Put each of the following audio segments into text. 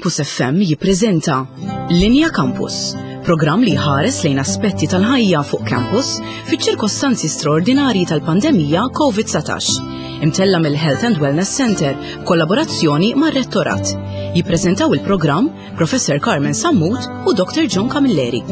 Campus FM jippreżenta Linja Campus, programm li ħares lejn aspetti tal-ħajja fuq campus fiċ-ċirkostanzi straordinarji tal-pandemija COVID-19. Imtella mill-Health and Wellness Center, kollaborazzjoni mar-Rettorat. Jippreżentaw il-programm Professor Carmen Sammut u Dr. John Camilleri.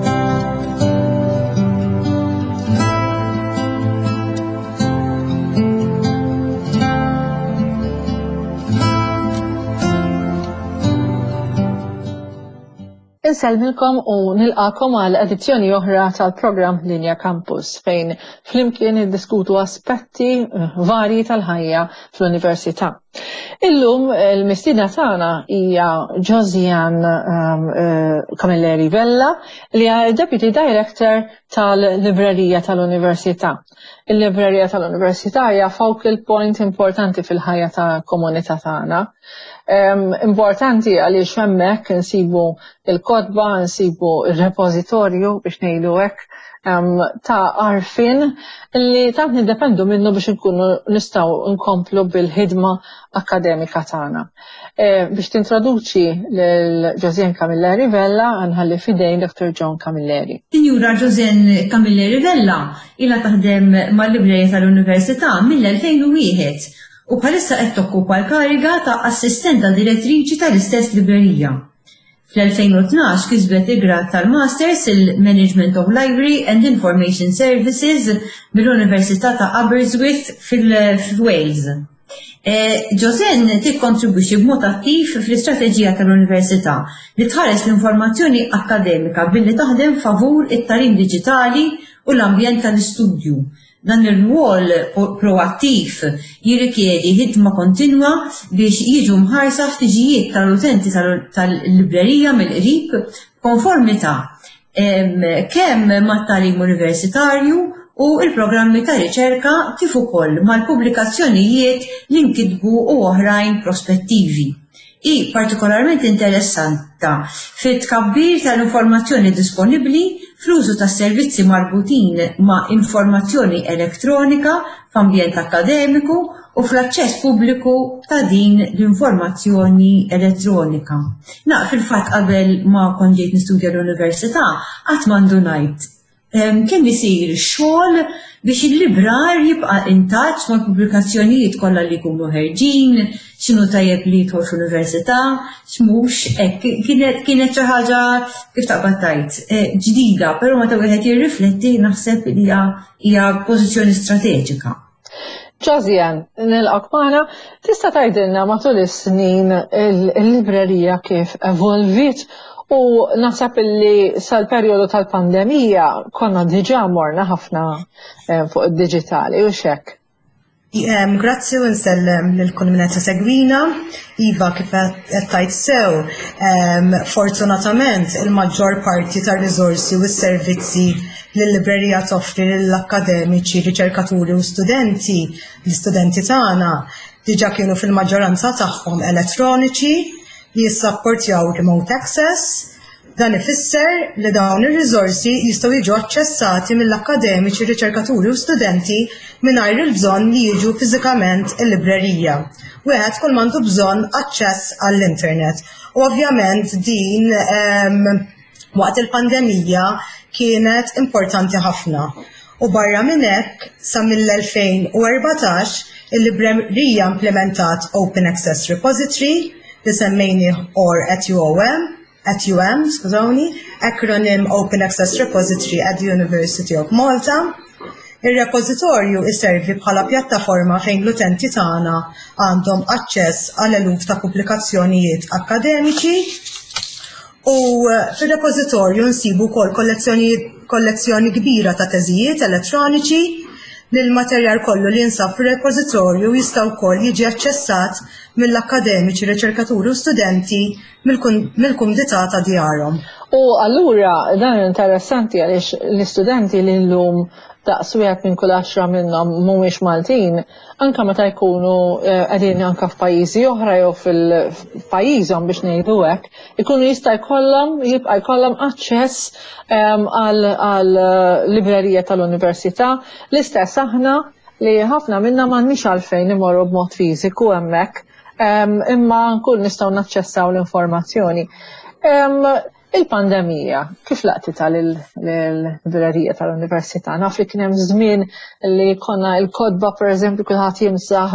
Inselmilkom u nilqakom għal edizzjoni oħra tal-programm Linja Campus fejn flimkien iddiskutu aspetti varji tal-ħajja fl-Università. Illum il-mistidna tagħna hija Josiane Camilleri Vella li hija Deputy Director tal-Librerija tal-Università. Il-Librerija tal-Università hija focal point importanti fil-ħajja tal-komunità tagħna. Importanti għaliex hemmhekk insibu il-kotba, nsibu il-repożitorju biex ngħidu hekk ta' għarfien li tant niddependu minnu biex nkunu nistgħu nkomplu bil-ħidma akkademika tagħna. Biex tintroduċi lil Josiane Camilleri Vella nħalli fidejn Dr. John Camilleri. Sinjura Josiane Camilleri Vella ilha taħdem mal-Librerija tal-Università mill-2001. U bħalissa qed tokkupa l-kariga ta' assistenta direttriċi tal-istess librerija. Fl-2012 kisbet il-grad tal-Masters il-Management of Library and Information Services mill-Università ta' Aberystwyth fil-Wales. Josiane tikkontribwixxi b'mod attiv fl-istrateġija tal-Università li tħares l-informazzjoni akkademika billi taħdem favur it-talim diġitali u l-ambjent tal-istudju. Dan ir-rwol proattiv jirrikjedi ħidma kontinwa biex jiġu mħarsa ħtiġijiet tal-utenti tal-librerija mill-qrib konformità kemm mat-tagħlim universitarju u l-programmi ta' riċerka kif ukoll mal-pubblikazzjonijiet li nkitbu u oħrajn prospettivi. I partikolarment interessanta fit-tkabbir tal-informazzjoni disponibbli fl-użu ta' servizzi marbutin ma' informazzjoni elettronika f'ambjent akademiku u fl-aċċess pubbliku ta' din l-informazzjoni elettronika. Fil-fatt qabel ma kont ġejt nistudja l-Università qatt m'għandu ngħid kemm isir xogħol biex il-librar jibqa' intaċ mal-pubblikazzjonijiet kollha li jkunu ħerġin, x'inhu tajjeb li jidħol fl-Università, x'mhux hekk kienet xi ħaġa kif taqbad tajt ġdida, però meta wieħed jirrifletti naħseb li hija pożizzjoni strateġika. Josiane, nilqak magħna, tista' tgħidilna matul is-snin il-librerija kif evolvit u naħseb li sal-perjodu tal-pandemija konna diġà morna ħafna fuq id-diġitali u x'hekk. Grazzi u nsellem lilkom min qed segwina. Iva kif qed tajt sew, fortunatament il-maġġor parti tar-riżorsi u s-servizzi li l-librerija toffri lill-akkademiċi, riċerkaturi u studenti, l-istudenti tagħna diġà kienu fil-maġġoranza tagħhom elettroniċi li jissapportjaw remote access. Dan ifisser li dawn ir-riżorsi jistgħu jiġu aċċessati mill-akkademiċi, riċerkaturi u studenti mingħajr il-bżonn li jiġu fiżikament il-librerija. Wieħed kull m'għandu bżonn aċċess għall-internet. U ovvjament din waqt il-pandemija kienet importanti ħafna. U barra minn hekk sa mill-2014 il-librerija implementat Open Access Repository li semmejni ATUM, acronym Open Access Repository at the University of Malta. Ir-repożitorju isservi bħala pjattaforma fejn l-utenti tagħna għandhom aċċess għal eluf ta' pubblikazzjonijiet akkademiċi u fir-repożitorju nsibu wkoll kollezzjoni kbira ta' teżijiet elettroniċi li l-materjal kollu li jinsab fir-repożitorju jista' wkoll jiġi aċċessat mill-akkademiċi, riċerkaturi u studenti mill-kumdità ta' djarhom. U allura dan interessanti għaliex l-istudenti li llum daqs wieħed minn kull 10 minnhom mhumiex Maltin, anke meta jkunu qegħdin anke f'pajjiżi oħra jew fil-pajjiżhom biex ngħidu hekk, ikunu jista' jibqa' jkollhom aċċess għal librerija tal-Università. L-istess aħna li ħafna minnha m'għandniex għalfejn imorru b'mod fiżiku hemmhekk imma nkun nistgħu naċċessaw l-informazzjoni. Il-pandemija, kif laqtita l-librerija tal-Università? Naf li kien hemm żmien li konna l-kodba pereżempju kulħadd jimsaħ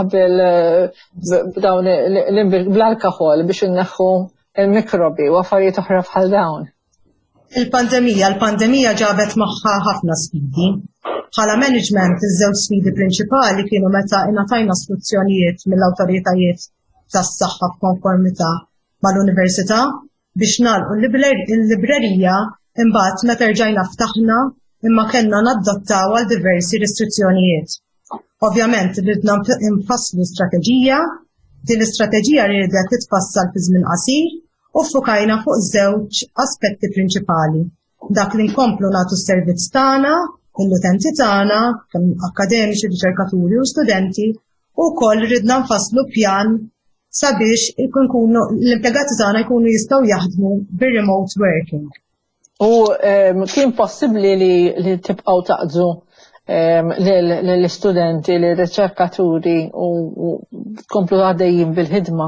bl-alkohol biex inneħħu il-mikrobi u affarijiet oħra bħal dawn. Il-pandemija ġabet magħha ħafna sfidi. Bħala management iż-żewġ sfidi prinċipali kienu meta ingħatajna istruzzjonijiet mill-awtoritajiet tas-saħħa f'konformità mal-Università biex nagħlqu l-librerija imbagħad meta rġajna ftaħna imma kellna nadottaw għal diversi restrizzjonijiet. Ovvjament ridna nfasslu strateġija, din l-istrateġija rridet titfassal fi żmien qasir u ffukajna fuq żewġ aspetti prinċipali. Dak li nkomplu nagħtu s-servizz tagħna, l-utenti tagħna, kemm akkademiċi, riċerkaturi u studenti, u wkoll ridna nfasslu pjan sabiex l-impjegati tagħna jkunu jistgħu jaħdmu bir-remote working. U kien possibbli li tibqgħu taqdu lill-istudenti, lir-riċerkaturi u tkomplu għaddejjin bil-ħidma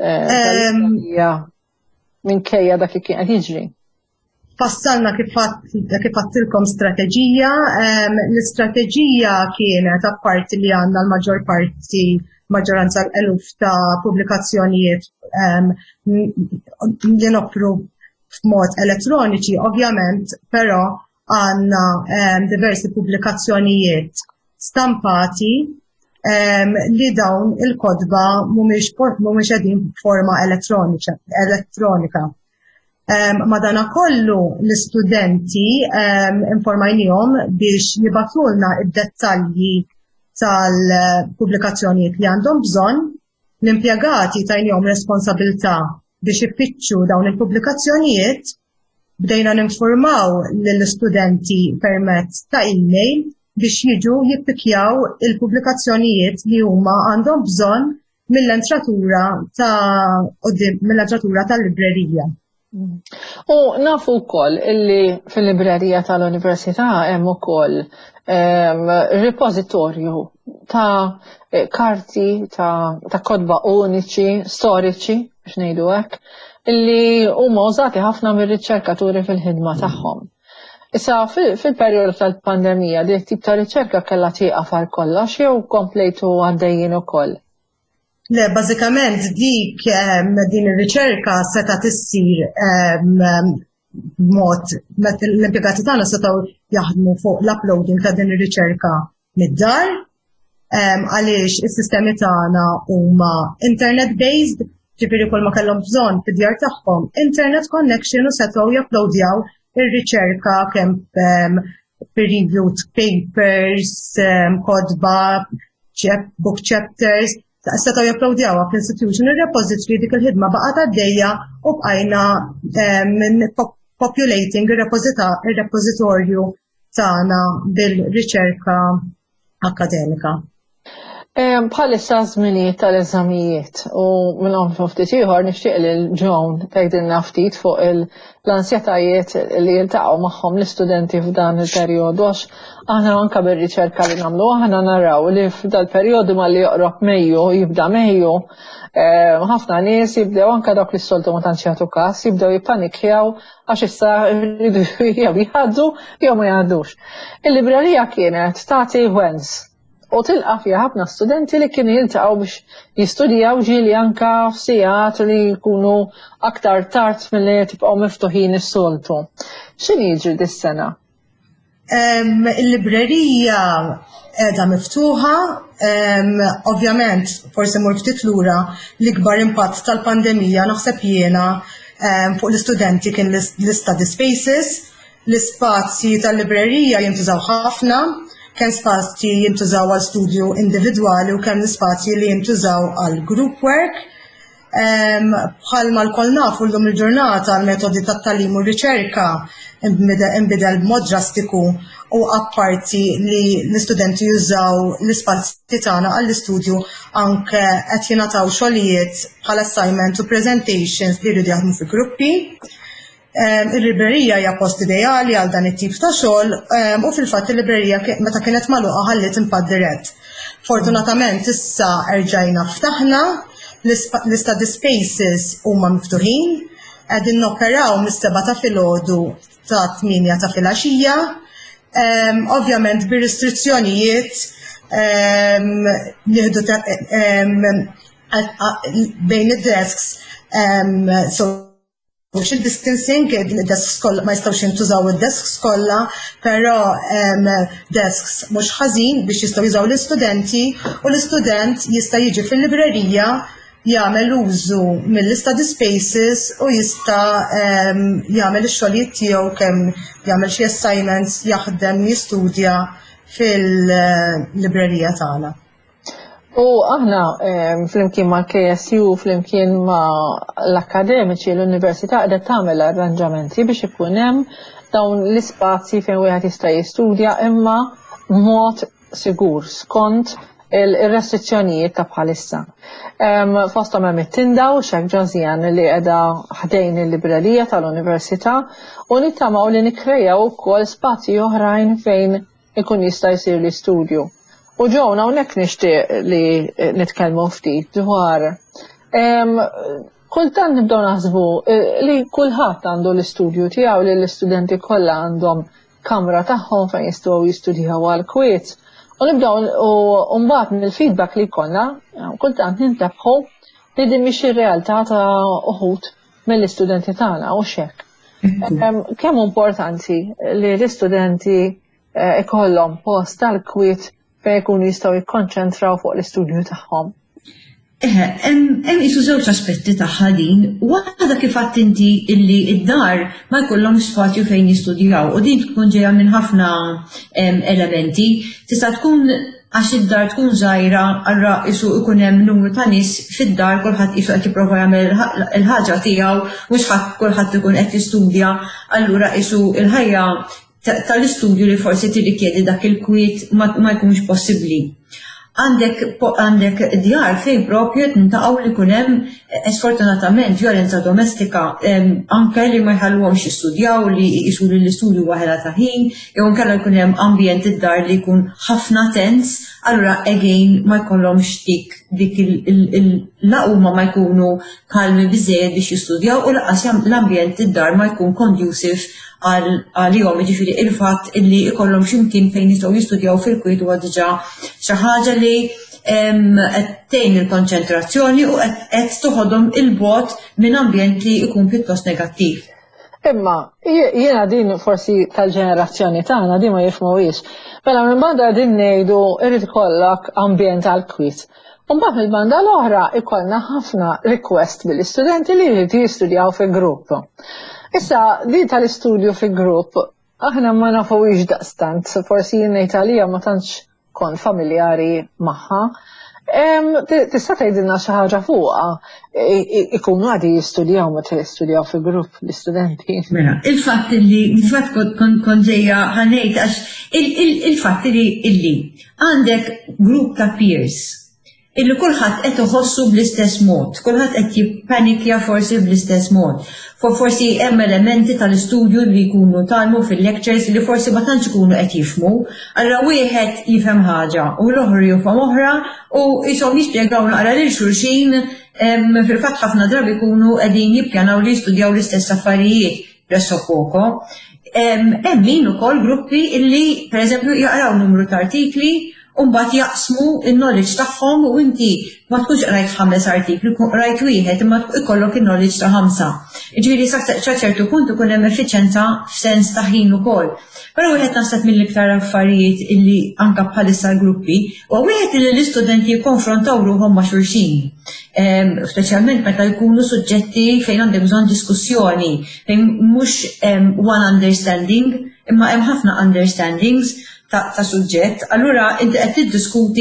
minkejja dak li kien qed jiġri? Fassalna kif għattilkom strateġija. L-istrateġija kienet apparti li għandna maġġoranza eluf ta' pubblikazzjonijiet li noffru f'mod elettroniċi, ovvjament, però għandna diversi pubblikazzjonijiet stampati li dawn il-kodba mhumiex qegħdin b'forma elettronika. Madankollu l-istudenti informajnihom biex jibatulna id-dettalji tal-pubblikazzjonijiet li għandhom bżonn, l-impjegati tajnihom responsabilità biex ifittxu dawn il-pubblikazzjonijiet, bdejna ninformaw lill-istudenti permezz ta' email biex jiġu jippikjaw il-pubblikazzjonijiet li huma għandhom bżonn mill-entratura tal-librerija. U nafu wkoll illi fil-librerija tal-Università hemm ukoll repożitorju ta' karti ta' kodba uniċi, storiċi, biex ngħidu hekk, illi huma użati ħafna mir-riċerkaturi fil-ħidma tagħhom. Issa fil-perjodu tal-pandemija dik tip ta' riċerka kellha tieqaf għal kollox jew komplejtu għaddejjin ukoll? Le, bażikament din ir-riċerka seta' tissir b'mod l-impjegati tagħna setgħu jaħdmu fuq l-uploading ta' din ir-riċerka mid-dar għaliex is-sistemi tagħna huma internet-based, ġifieri kull ma kellhom bżonn fid-djar tagħhom internet connection u setgħu japplowdjaw ir-riċerka kemm peer-reviewed papers, kodba, book chapters, setgħu japplowdjawha fl-institution ir-repository dik il-ħidma baqgħet għaddejja u bqajna populating ir-repożitorju tagħna bil-riċerka akademika. Bħalissa żminijiet tal-eżamijiet u minnhom ftit ieħor nixtieq lil Joan tgħidilna ftit fuq l-ansjetajiet li jiltaqgħu magħhom l-istudenti f'dan il-perjodu għax aħna anke bir-riċerka li nagħmlu aħna naraw li f'dal-perjodu malli joqrob Mejju jibda Mejju ħafna nies jibdew anke dawk li s-soltu ma tantx jagħtu każ jibdew jippanikjaw għax issa jridu jew jħaddu jew ma jgħaddux. Il-librerija kienet tagħti wens u tilqa' fiha ħafna studenti li kienu jiltaqgħu biex jistudjaw ġieli anke f'sigħat li jkunu aktar tard milli tibqgħu miftuħin is-soltu. X'inhi jiġri dis-sena? Il-librerija qiegħda miftuħa, ovvjament forsi mur ftit lura l-ikbar impatt tal-pandemija naħseb jiena fuq l-istudenti kien l-study spaces, l-ispazji tal-librerija jintużaw ħafna, kemm spazji jintużaw għal studju individwali u kemm spazji li jintużaw għal group work. Bħalma l-koll nafu llum il-ġurnata l-metodi tat-tagħlim u r-riċerka inbidel b'mod drastiku u apparti li l-istudenti jużaw l-ispazji tagħna għall-istudju anke qed jingħataw xogħlijiet bħal assignment u presentations li jridu jaħdmu fi gruppi. Il-librerija hija post ideali għal dan it-tip ta' xogħol u fil-fatt il-librerija meta kienet magħluqa ħallit impatt dirett. Fortunatament issa erġajna ftaħna, l-study spaces huma miftuħin, qegħdin nopperaw mis-7 ta' filgħodu ta' 8 ta' filgħaxija, ovvjament bir-restrizzjonijiet nieħdu bejn id-desks social distancing, id-desks kollha ma jistgħux jintużaw id-desks kollha, però desks mhux ħażin biex jistgħu jużaw l-istudenti u l-istudent jista' jiġi fil-librerija jagħmel użu mill-study spaces u jista' jagħmel ix-xogħlijiet tiegħu kemm jagħmel xi assignments, jaħdem, jistudja fil-librerija tagħna. U aħna flimkien ma' KSU, flimkien ma' l-akademiċi l-Università qiegħda tagħmel arranġamenti biex ikun hemm dawn l-ispazji fejn wieħed jista' jistudja imma mod sigur skont il-restrizzjonijiet ta' bħalissa. Fosthom hemm it-tinda u Xek Ġozjan li qiegħda ħdejn il-librerija tal-Università u nittamaw li nikkrejaw ukoll spazji oħrajn fejn ikun jista' jsir l-istudju. U ġewna hawnhekk nixtieq li nitkellmu ftit dwar kultant nibdew naħsbu li kulħadd għandu l-istudju tiegħu li l-istudenti kollha għandhom kamra tagħhom fejn jistgħu jistudjaw għall-kwiet. U nibdew u mbagħad mill-feedback li jkollna kultant nintabħu li din mhix ir-realtà ta' uħud mill-istudenti tagħna u x'hekk. Kemm importanti li l-istudenti ikollhom post tal-kwiet fejn ikunu jistgħu jikkonċentraw fuq l-istudju tagħhom. Hemm isu żewġ aspetti tagħha din, waħda kif għadt inti illi id-dar ma jkollhom spazju fejn jistudjaw u din tkun ġejja minn ħafna elementi. Tista' tkun għax id-dar tkun żgħira allura isu ikun hemm numru ta' nies fid-dar kulħadd isu qed jipprova jagħmel il-ħaġa tiegħu mhux kulħadd ikun qed jistudja, allura isu il-ħajja tal-istudju li forsi tirrikjedi dak il-kwiet ma jkunx possibbli. Għandek djar fejn propju tintaqgħu li jkun hemm sfortunatament violenza domestika anke li ma jħalluhomx jistudjaw li jisu li l-istudju waħela ta' ħin, jew inkella jkun hemm ambjent id-dar li jkun ħafna tens, allura again ma jkollhomx dik il-laquma ma jkunu kalmi biżejjed biex jistudjaw u laqas l-ambjent id-dar ma jkun conducive għal-jom, ġifiri il-fat illi ikollhom ximkien fejn jistgħu jistudjaw fil-kwiet huwa diġà xi ħaġa li qed tgħin il-konċentrazzjoni u qed toħodhom il-bogħod minn ambjent li jkun pjuttost negattiv. Imma jiena din forsi tal-ġenerazzjoni tagħna din ma jifhmuhiex. Mela minn banda din ngħidu irid ikollok ambjent għall-kwiet. U mbagħad mill-banda l-oħra ikollna ħafna request mill-istudenti li jridu jistudjaw fi grupp. Issa, di tal-istudju fi grupp, aħna ma nafuwix daqstant, forsi jinnejt għalija ma tantx kon familjari maħħa. Tista' tgħidilna xi ħaġa fuqha, ikunu għadi jistudjaw meta jistudjaw fi grupp l-istudenti. Il-fatt kont ġejja ħanejt għax il-fatt li għandek grupp ta' peers illi kulħadd qed iħossu bl-istess mod, kulħadd qed jippanikja forsi bl-istess mod. Forsi hemm elementi tal-istudju li jkunu talmu fil-lectures li forsi ma tantx ikunu qed jifhmu, allura wieħed jifhem ħaġa u l-oħra jifhem oħra u jisom jispjegaw naqra lil xulxin fil-fatt ħafna drabi jkunu qegħdin jippjanaw li jistudjaw l-istess affarijiet pressopoko. Hemm min ukoll gruppi illi pereżempju jaqraw numru ta' artikli u mbagħad jaqsmu il-knowledge tagħhom u inti ma tkunx rajt 5 artikli, rajt wieħed imma ikollok il-knowledge ta' 5. Ġifieri sa ċertu punt ikun hemm effiċjenza f'sens ta' ħin ukoll. Però wieħed naħseb mill-iktar affarijiet illi anke bħalissa l-gruppi u wieħed li l-istudenti jikkonfrontaw ruhom ma' xulxin. Speċjalment meta jkunu suġġetti fejn għandek bżonn diskussjoni, fejn mhux one understanding, imma hemm ħafna understandings ta' suġġett, allura inti qed tiddiskuti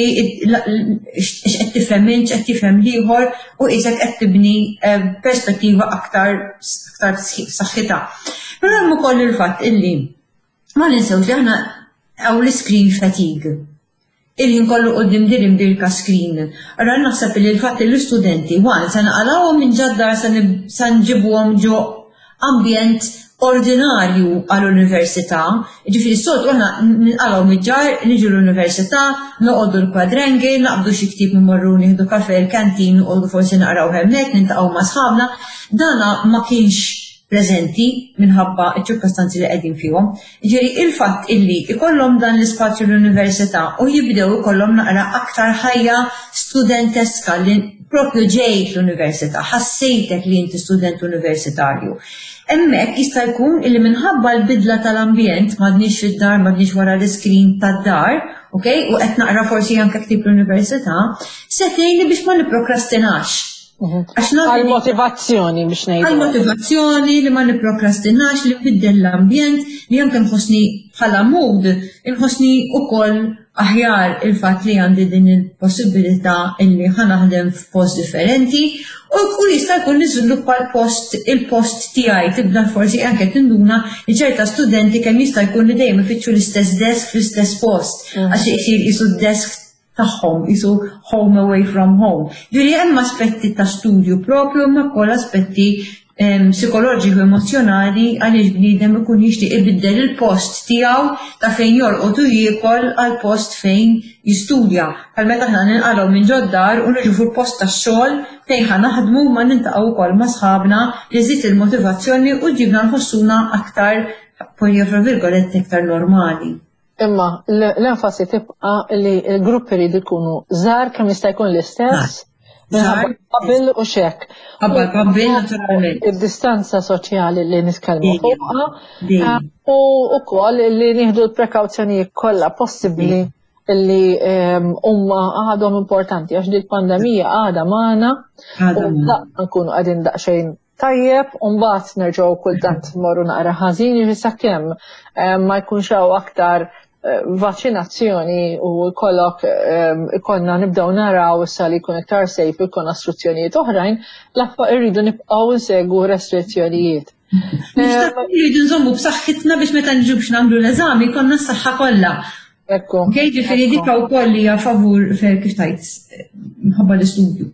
x'qed tifhem int, x'qed tifhem ieħor u isek qed tibni perspettiva aktar saħħitha. Però hemm ukoll il-fatt illi ma ninsewx li aħna hawn l-screen fatigue. Il-ħin kollu qudiem dir imbirka screen. Allura naħseb li l-fatt li l-istudenti se naqalawhom minn ġaddar se nġibuhom ġo ambjent ordinarju għall-università, ġifieri s-soltu aħna nqalgħu mid-ġar, niġu l-università, noqogħdu l-kwadrengi, naqbdu xi ktieb immorru nieħdu kafè l-kantin, noqogħdu forsi naqraw hemmhekk, niltaqgħu ma' sħabna, dana ma kienx preżenti minħabba ċ-ċirkostanzi li qegħdin fihom. Ġifieri il-fatt illi ikollhom dan l-ispazju l-università u jibdew ikollhom naqra aktar ħajja studenteska li propju ġejt l-università, ħassejtek li inti student universitarju. Hemmhekk jista' jkun illi minħabba l-bidla tal-ambjent m'għadniex fid-dar, m'għadniex wara l-iskrin tad-dar, okay? U qed naqra forsi anke ktieb l-università, se tgħinli biex ma nipprokrastinax. Għal-motivazzjoni biex ngħidu. Għal-motivazzjoni li ma nipprokrastinax, li nbiddel l-ambjent, li anke nħossni bħala mood, inħossni wkoll aħjar il-fatt li għandi din il-possibilità illi ħanaħdem f'post differenti u jista' jkun niżviluppa il-post tiegħi tibda forsi anke tinduna li ċerta studenti kemm jista' jkun li dejjem ifittxu l-istess desk fl-istess post għax isir qisu d-desk tagħhom, qisu home away from home. Ġifieri hemm aspetti ta' studju propju ma' wkoll aspetti psikoloġiku emozjonali għaliex bniedem ikun jixtieq ibiddel il-post tiegħu ta' fejn jorqod u jiekol għal post fejn jistudja. Bħal meta aħna ninqalgħu minn ġoddar u niġu fuq post tax-xogħol fejn ħa naħdmu ma nintaqgħu wkoll ma' sħabna li żied il-motivazzjoni u ġibna nħossuna aktar polja virgoletti aktar normali. Imma l-enfasi tibqa' li l-gruppi jridu jkunu żgħar kemm jista' jkun l-istess. Qabel u xek. Qabel naturalment. Il-distanza soċjali li nitkellmu fuqha u wkoll li nieħdu l-prekawzjonijiet kollha possibbli li huma għadhom importanti għax din il-pandemija għadha magħna u nkunu qegħdin daqsxejn tajjeb u mbagħad nerġgħu kultant morru naqra ħażin jiġri sakemm ma jkunx hawn aktar vaccinazzjoni u kollok ikonna nibdaw naraw issa li jkun iktar safe ikun istruzzjonijiet oħrajn, l-affa irridu nibqgħu nsegwu restrizzjonijiet. Irridu nżommu b'saħħitna biex meta niġu biex nagħmlu l-eżami konna s-saħħa kollha. Ekku. Ġifieri dik wkoll hija favur kif tajt minħabba l-istudju.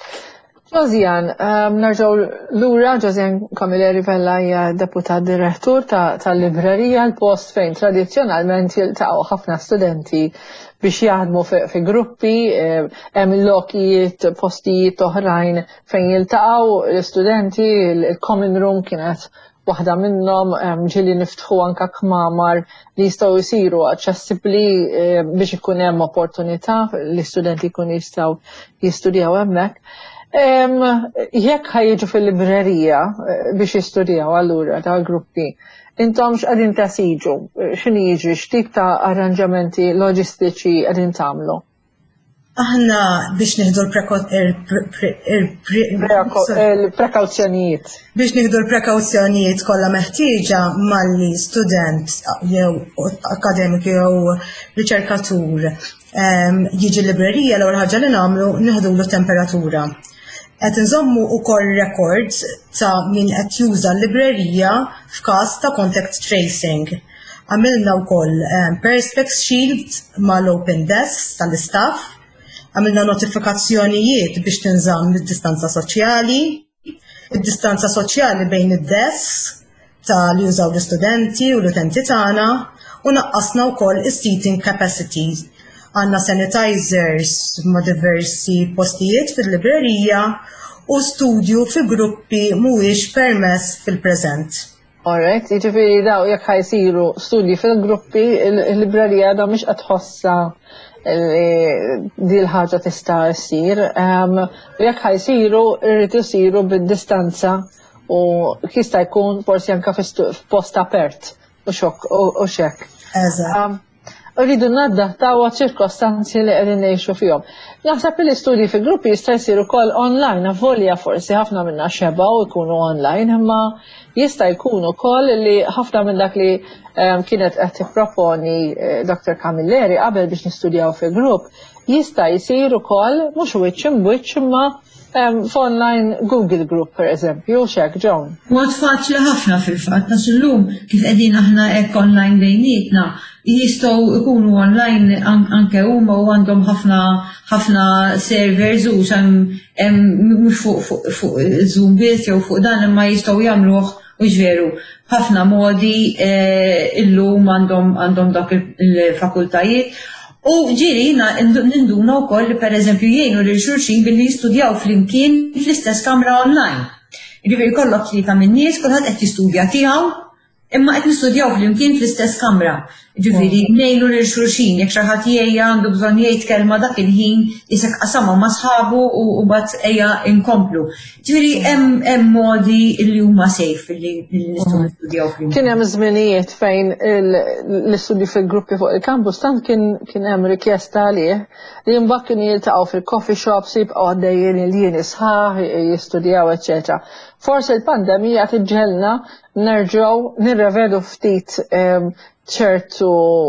Ġożjan, nerġgħu lura Ġożjan Camilleri Vella hija deputat direttur tal-librerija l-post fejn tradizzjonalment jiltaqgħu ħafna studenti biex jaħdmu fi gruppi, hemm lokijiet postijiet oħrajn fejn jiltaqgħu l-istudenti, il-common room kienet waħda minnhom ġieli niftħu anke kmamar li jistgħu jsiru aċċessibbli biex ikun hemm opportunità li studenti jkunu jistgħu jistudjaw hemmhekk. Jekk ħajġu fil-librerija biex jistudjaw allura tal-gruppi, intom x'qegħdin tasiġu, x'inhi jiġri, x'tip ta' arranġamenti loġistiċi qegħdin tagħmlu? Aħna biex nieħdu l-prekawzjonijiet. Biex nieħdu l-prekawzjonijiet kollha meħtieġa malli student jew akademiku jew riċerkatur jiġi librerija l-ewwel ħaġa li nagħmlu nieħdulu temperatura. Qed inżommu wkoll records ta' min qed juża l-librerija f'każ ta' contact tracing. Għamilna wkoll perspex shield mal-open desks tal-istaff, għamilna notifikazzjonijiet biex tinżamm id-distanza soċjali, id-distanza soċjali bejn id-desks li jużaw l-istudenti u l-utenti tagħna u naqqasna wkoll is-seating capacities. Għandna sanitizers ma' diversi postijiet fil-librerija u studju fi gruppi mhuwiex permess fil-preżent. Alright, jiġifieri daw jekk ħajsiru studji fil-gruppi, il-librerija da mhix qed tħossa di l-ħaġa tista' ssir. U jekk ħajsiru irrid isiru bid-distanza u jista' jkun forsi anke f'post apert u xekk. Eżatt. Rridu naddattaw ċirkostanzi li qegħdin ngħixu fihom. Naħseb li studji fi gruppi jista' jsir ukoll online, avolja forsi ħafna minna xeba u jkunu online, imma jista' jkun ukoll li ħafna minn dak li kienet qed tipproponi Dr. Camilleri qabel biex nistudjaw fi grupp, jista' jsir ukoll mhux wiċċ imwiċċ imma f'online Google Group per eżempju, xek John. Mod faċli ħafna fil-fatt, għax illum kif qegħdin aħna hekk online bejnietna, jistgħu jkunu online anke huma u għandhom ħafna servers u mhux fuq Zoom biss jew fuq dan imma jistgħu jagħmluh U ġveru, ħafna modi illum għandhom dak il-fakultajiet. U ġiri ninduna wkoll li pereżempju jgħinu lil xulxin billi jistudjaw flimkien fl-istess kamra online. Jiġifieri kollok tlieta min nies, kulħadd qed jistudja tiegħu, imma qed nistudjaw flimkien fl-istess kamra. Ġifieri ngħinu lil xulxin jekk xi ħadd jgħajja għandu bżonn jgħid kelma dak il-ħin isek qasamha ma' sħabu u mbagħad ejja inkomplu. Ġifieri hemm modi li huma safe li nistgħu nistudjaw flimkien. Kien hemm żminijiet fejn l-istudju fil-gruppi fuq il-kampus tant kien hemm rikjesta għalih li mbagħad kienu jiltaqgħu fil-coffee shops jibqgħu għaddejjin il-jien isħaħ jistudjaw eċċetera. Forsi l-pandemija tiġġelna nerġgħu nirrevedu ftit ċertu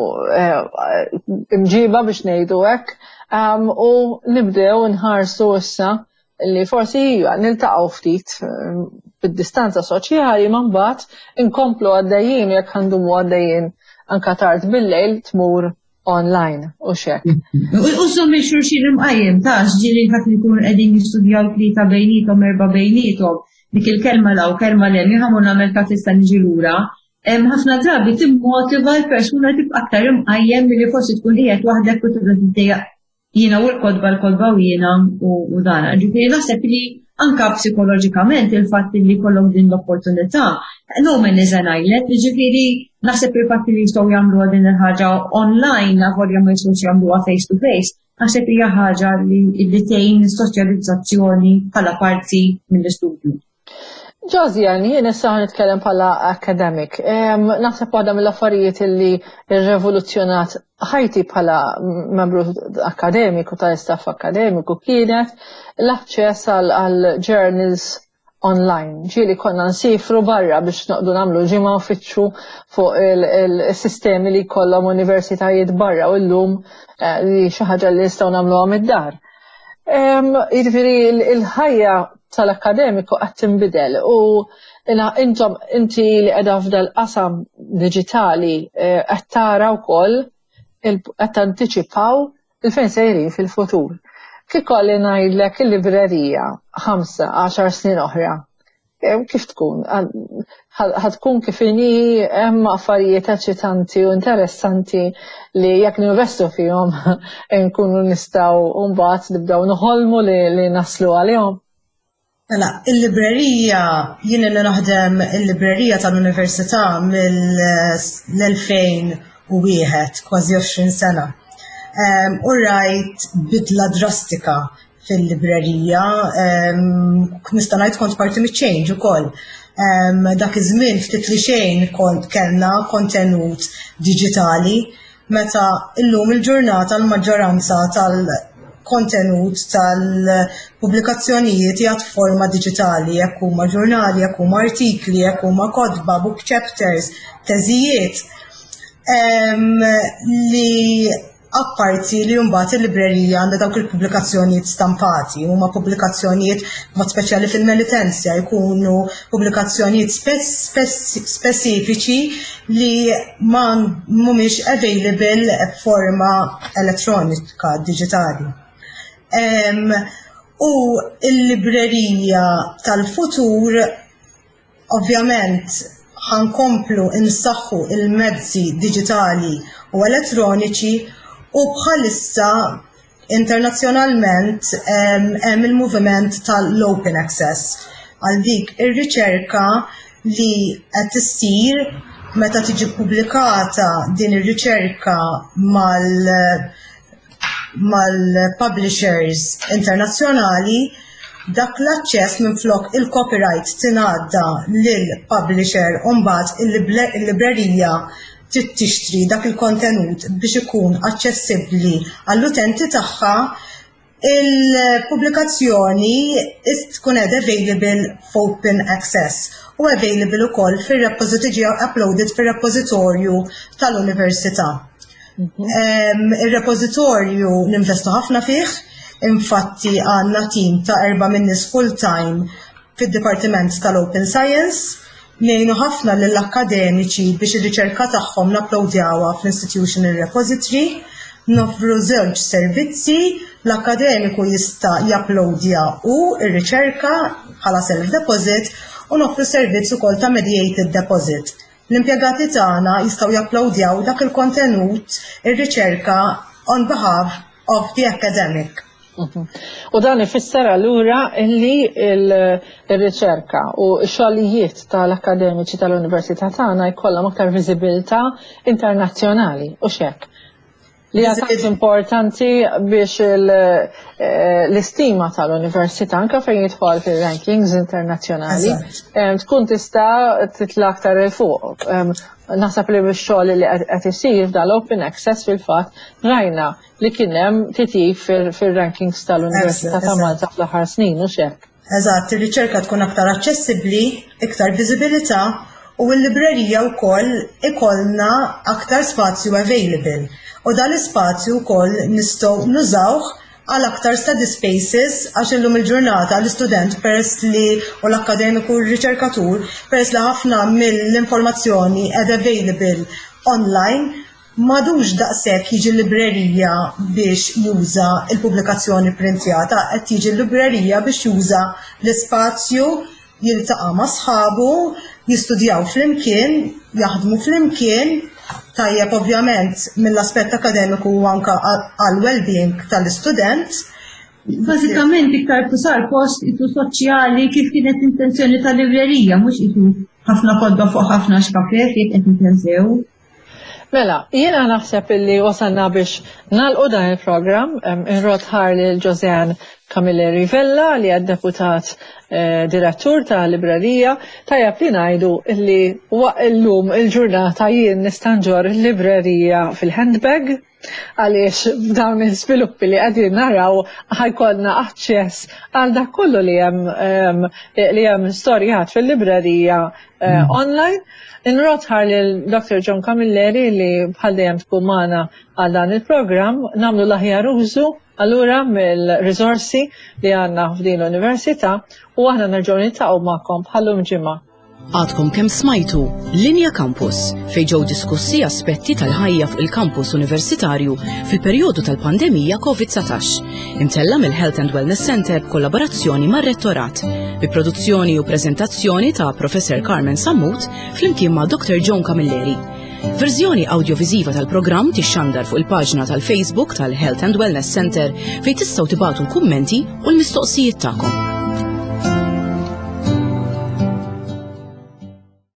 imġiba biex ngħidu hekk u nibdew nħarsu issa li forsi niltaqgħu ftit bid-distanza soċjali ma mbagħad inkomplu għaddejjin jekk għandumu għaddejjin anke tard bil-lejl tmur online u xek. U sommi xurxin imqajjem tax ġiri ħadd li jkunu qegħdin jistudjaw tlieta bejnietom erba' bejnietom dik il-kelma law kelma lem jħamu nagħmel kat tista' niġi lura. Ħafna drabi timmotiva l-persuna tibqa' aktar imqajjem milli forsi tkun qiegħed waħdek u tibda tiddejjaq jiena u l-kodba u jiena u dan. Ġifieri naħseb li anke psikoloġikament il-fatt li jkollhom din l-opportunità no man is an island, ġifieri naħseb il-fatt li jistgħu jagħmlu din il-ħaġa online avolja ma jistgħux jagħmluha face to face, naħseb hija ħaġa li tgħin is-soċjalizzazzjoni bħala parti mill-istudju. Ġożjan, jien issa nitkellem bħala academic. Naħseb waħda mill-affarijiet li rrevoluzzjonat ħajti bħala membru akademiku tal-istaff akademiku kienet l-aċċess għal journals online. Ġieli konna nsifru barra biex noqdu nagħmlu ġimgħa uffiċċju fuq il-sistemi li jkollhom universitajiet barra u llum li xi ħaġa li nistgħu nagħmluha mid-dar. Jiġifieri il-ħajja tal-akademiku qed tinbidel u inti li qiegħda f'dal qasam diġitali qed tara wkoll qed tantiċipaw il-fejn sejrin fil-futur. Kif kolli ngħidlek il-librerija 5-10 snin oħra, kif tkun? Ħadkun kif inhi hemm affarijiet eċitanti u interessanti li jekk ninvestu fihom nkunu nistgħu mbagħad nibdew noħolmu li naslu għalihom. Mela, il-librerija, jien li naħdem il-librerija tal-Università mill-2001, kważi 20 sena. U rajt bidla drastika fil-librerija, nista' ngħid kont parti miċ-change ukoll. Dak iż-żmien ftit li xejn kont kellna kontenut diġitali, meta llum il-ġurnata l-maġġoranza kontenut tal-pubblikazzjonijiet jgħat forma digitali, jekk huma ġurnali, jekk huma artikli, jekk huma kodba, book chapters, teżijiet li apparti li mbagħad il-librerija għandha dawk il-pubblikazzjonijiet stampati, huma pubblikazzjonijiet mod speċjali fil-militenzja, jkunu pubblikazzjonijiet speċifiċi li mhumiex available f'forma elettronika digitali. U l-librerija tal-futur ovvjament ħankomplu insaħħu il-mezzi digitali u elettroniċi u bħalissa internazzjonalment hemm il-moviment tal-open access għal dik ir-riċerka li qed issir meta tiġi pubblikata din ir-riċerka mal-publishers internazzjonali, dak l-aċċess minflok il-copyright tingħadda lill-publisher u mbagħad il-librerija tixtri dak il-kontenut biex ikun aċċessibbli għall-utenti tagħha, il-pubblikazzjoni tkun available f'open access u available ukoll uploaded fir-repożitorju tal-Università. Il-repożitorju ninvestu ħafna fih, infatti għandna tim ta' 4 nies full-time fid-Dipartiment tal-Open Science, ngħinu ħafna lill-akademiċi biex ir-riċerka tagħhom napplowdjawha fl-Institutional Repository, noffru żewġ servizzi, l-akademiku jista' japplowdja u r-riċerka bħala self-deposit u noffru servizz ukoll ta' mediated deposit. L-impjegati tagħna jistgħu japplowdjaw dak il-kontenut ir-riċerka on behalf of the academic. U dan ifisser allura li il-riċerka u x-xogħlijiet tal-akademiċi tal-Università tagħna jkollhom aktar viżibilità internazzjonali u x'hekk. Li għatant importanti biex l-istima tal-Università anke fejn jidħol fil-rankings internazzjonali tkun tista' titla' aktar il fuq. Naħseb li bix-xogħol li qed isir dal-open access fil-fatt rajna li kien hemm titjib fil-rankings tal-Università ta' Malta fl-aħħar snin u x'hekk. Eżatt, ir-riċerka tkun aktar aċċessibbli, iktar viżibilità u l-librerija wkoll ikollna aktar spazju available. U dan l-ispazju wkoll nistgħu nużawh għal aktar study spaces għax illum il-ġurnata l-istudent peress li u l-akademiku u r-riċerkatur peress li ħafna mill-informazzjoni ed available online madux daqshekk jiġi l-librerija biex juża il-pubblikazzjoni printjata, qed jiġi l-librerija biex juża l-ispazju jiltaqa' ma' sħabu, jistudjaw flimkien, jaħdmu flimkien, tajjeb ovvjament mill-aspett akademiku u anke għal-well-being tal-istudent. Bażikament iktar sar post itu soċjali kif kienet intenzjoni tal-librerija, mhux itu ħafna kodba fuq ħafna xkafè kif qed intensew. Mela, jiena naħseb illi wasalna biex nagħlqu dan il-programm inrotħar lil Josean Camilleri Vella li għad deputat direttur ta' librerija tajjeb li ngħidu illi illum il-ġurnata jien nistanġor il-librerija fil-handbag għaliex dawn il-sviluppi li qegħdin naraw ħajkollna aċċess għal dak kollu li hemm storjat fil-librerija online. Inrotħar lil Dr. John Camilleri li bħal dejjem tkun magħna għal dan il-programm nagħmlu l-aħjar użu allura mill-riżorsi li għandna f'din l-Università u aħna nerġgħu niltaqgħu magħkom bħallum ġimgħa. Għadkom kemm smajtu Linja Campus fejn ġew diskussi aspetti tal-ħajja fuq il-kampus universitarju fil-perjodu tal-pandemija COVID-19 imtella mill-Health and Wellness Center b'kollaborazzjoni mar-Rettorat bi produzzjoni u preżentazzjoni ta' Professor Carmen Sammut flimkien ma' Dr. John Camilleri. Verżjoni audiovisiva tal-programm tixxandar fuq il-paġna tal-Facebook tal-Health and Wellness Center fejn tistgħu tibagħtu l-kummenti u l-mistoqsijiet tagħkom.